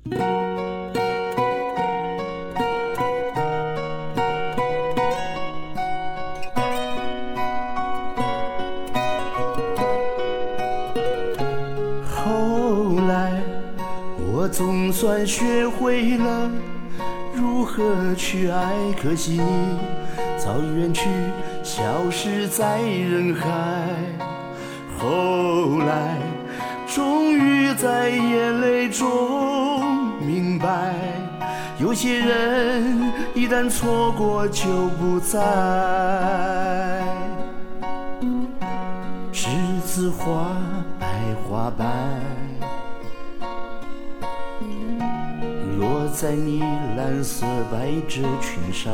后来我总算学会了如何去爱，可惜你早已远去，消失在人海。后来终于在眼泪中明白，有些人一旦错过就不再。栀子花白花瓣落在你蓝色百褶裙上，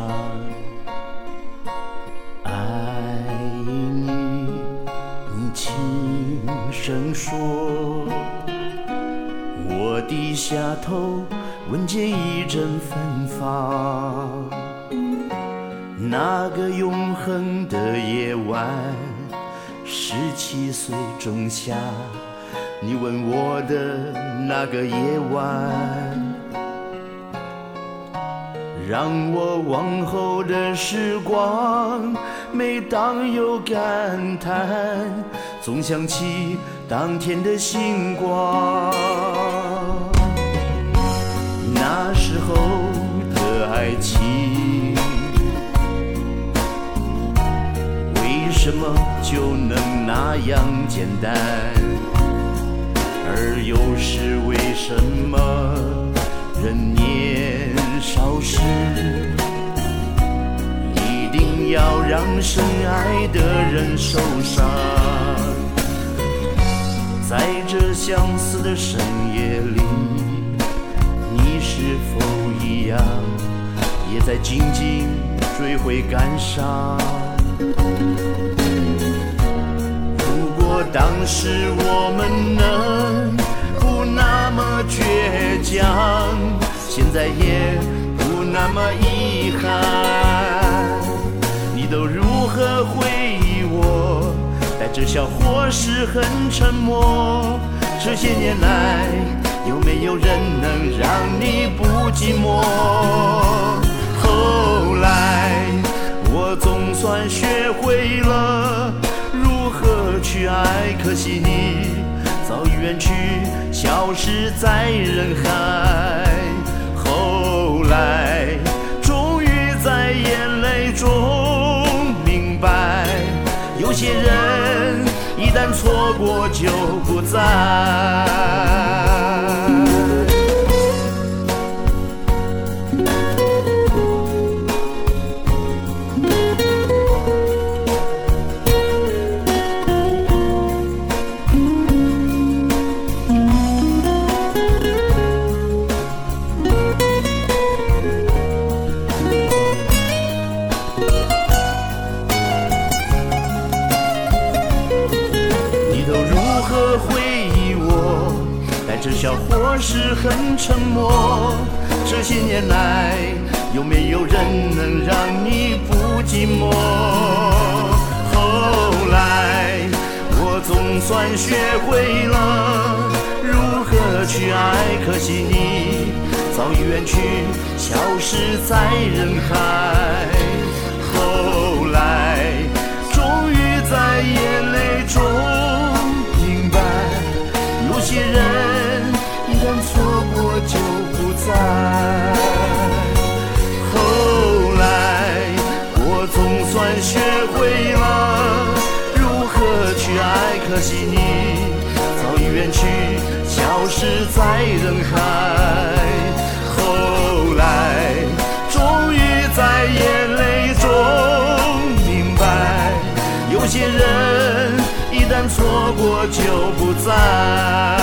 爱你，你轻声说。我低下头，闻见一阵芬芳。那个永恒的夜晚，17岁仲夏，你吻我的那个夜晚，让我往后的时光，每当有感叹，总想起当天的星光。那时候的爱情，为什么就能那样简单？而又是为什么人年少时一定要让深爱的人受伤？在这相似的深夜里，你是否一样，也在静静追悔感伤？如果当时我们能不那么倔强，现在也不那么遗憾。你都如何回忆我？带着笑或是很沉默。这些年来，有没有人能让你不寂寞？后来我总算学会了如何去爱，可惜你早已远去，消失在人海。后来终于在眼泪中明白，有些人一旦错过就不再。这笑或是很沉默。这些年来，有没有人能让你不寂寞？后来我总算学会了如何去爱，可惜你早已远去，消失在人海。后来终于在眼泪中明白，有些人一旦错过就不再。后来我总算学会了如何去爱，可惜你早已远去，消失在人海。后来终于在眼泪中明白，有些人一旦错过就不再。